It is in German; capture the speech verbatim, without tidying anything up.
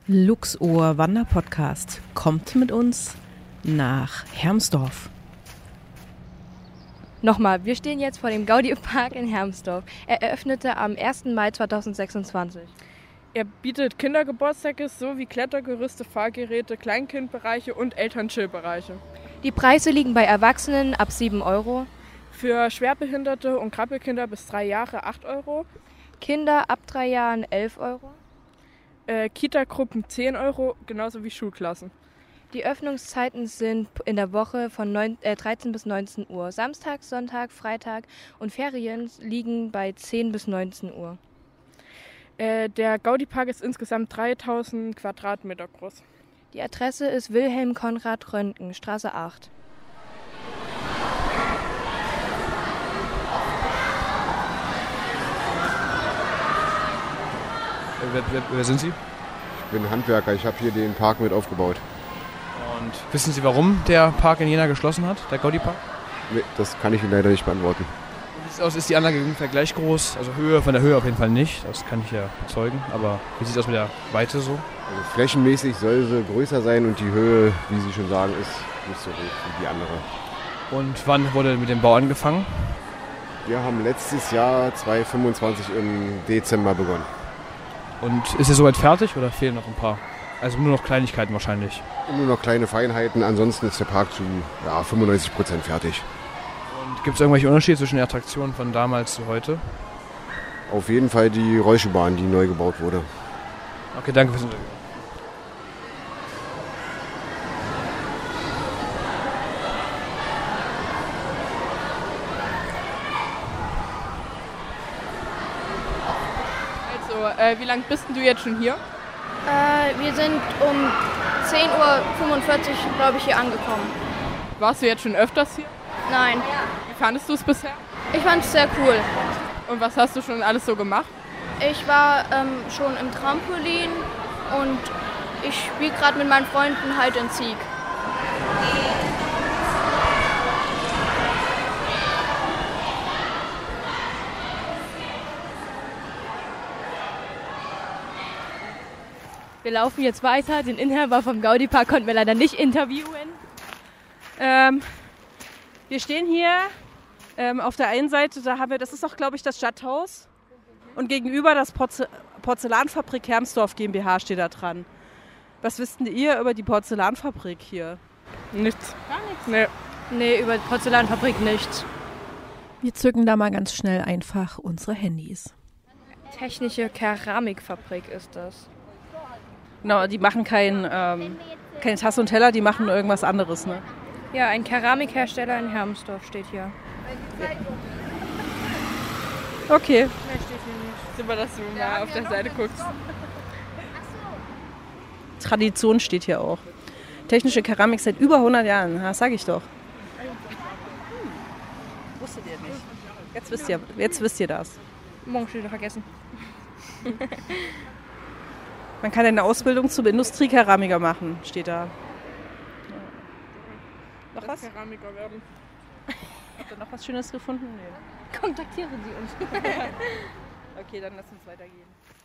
Luxohr Wanderpodcast kommt mit uns nach Hermsdorf. Nochmal, wir stehen jetzt vor dem Gaudi-Park in Hermsdorf. Er eröffnete am ersten Mai zweitausendsechsundzwanzig. Er bietet Kindergeburtstage sowie Klettergerüste, Fahrgeräte, Kleinkindbereiche und Elternchillbereiche. Die Preise liegen bei Erwachsenen ab sieben Euro. Für Schwerbehinderte und Krabbelkinder bis drei Jahre acht Euro. Kinder ab drei Jahren elf Euro. Äh, Kita-Gruppen zehn Euro, genauso wie Schulklassen. Die Öffnungszeiten sind in der Woche von neun, äh, dreizehn bis neunzehn Uhr. Samstag, Sonntag, Freitag und Ferien liegen bei zehn bis neunzehn Uhr. Äh, der Gaudi-Park ist insgesamt dreitausend Quadratmeter groß. Die Adresse ist Wilhelm Konrad Röntgen, Straße acht. Wer, wer, wer sind Sie? Ich bin Handwerker, ich habe hier den Park mit aufgebaut. Und wissen Sie, warum der Park in Jena geschlossen hat, der Gaudi-Park? Nee, das kann ich Ihnen leider nicht beantworten. Wie sieht es aus? Ist die Anlage ungefähr gleich groß? Also Höhe, von der Höhe auf jeden Fall nicht, das kann ich ja bezeugen. Aber wie sieht es aus mit der Weite so? Also flächenmäßig soll sie größer sein und die Höhe, wie Sie schon sagen, ist nicht so hoch wie die andere. Und wann wurde mit dem Bau angefangen? Wir haben letztes Jahr zweitausendfünfundzwanzig im Dezember begonnen. Und ist er soweit fertig oder fehlen noch ein paar? Also nur noch Kleinigkeiten wahrscheinlich. Nur noch kleine Feinheiten, ansonsten ist der Park zu ja, fünfundneunzig Prozent fertig. Und gibt es irgendwelche Unterschiede zwischen den Attraktionen von damals zu heute? Auf jeden Fall die Rollschuhbahn, die neu gebaut wurde. Okay, danke fürs Interview. Also, äh, wie lange bist denn du jetzt schon hier? Äh, wir sind um zehn Uhr fünfundvierzig, glaube ich, hier angekommen. Warst du jetzt schon öfters hier? Nein, Wie fandest du es bisher? ich fand es sehr cool. Und was hast du schon alles so gemacht? Ich war ähm, schon im Trampolin und ich spiele gerade mit meinen Freunden Hide and Seek. Wir laufen jetzt weiter. Den Inhaber vom Gaudi-Park konnten wir leider nicht interviewen. Ähm, wir stehen hier ähm, auf der einen Seite, da haben wir, das ist auch, glaube ich, das Stadthaus. Und gegenüber das Porze- Porzellanfabrik Hermsdorf GmbH steht da dran. Was wisst ihr über die Porzellanfabrik hier? Nichts. Gar nichts. Nee. Nee, über die Porzellanfabrik nicht. Wir zücken da mal ganz schnell einfach unsere Handys. Technische Keramikfabrik ist das. Genau, die machen kein, ähm, keine Tasse und Teller, die machen irgendwas anderes, ne? Ja, ein Keramikhersteller in Hermsdorf steht hier. Okay. Mehr steht hier nicht. Super, dass du mal auf der Seite guckst. Tradition steht hier auch. Technische Keramik seit über hundert Jahren, das sag ich doch. Hm. Wusstet ihr nicht. Jetzt wisst ihr, jetzt wisst ihr das. Morgen steht er vergessen. Man kann eine Ausbildung zum Industriekeramiker machen, steht da. Noch was? Keramiker werden. Habt ihr noch was Schönes gefunden? Nee. Kontaktieren Sie uns. Okay, dann lass uns weitergehen.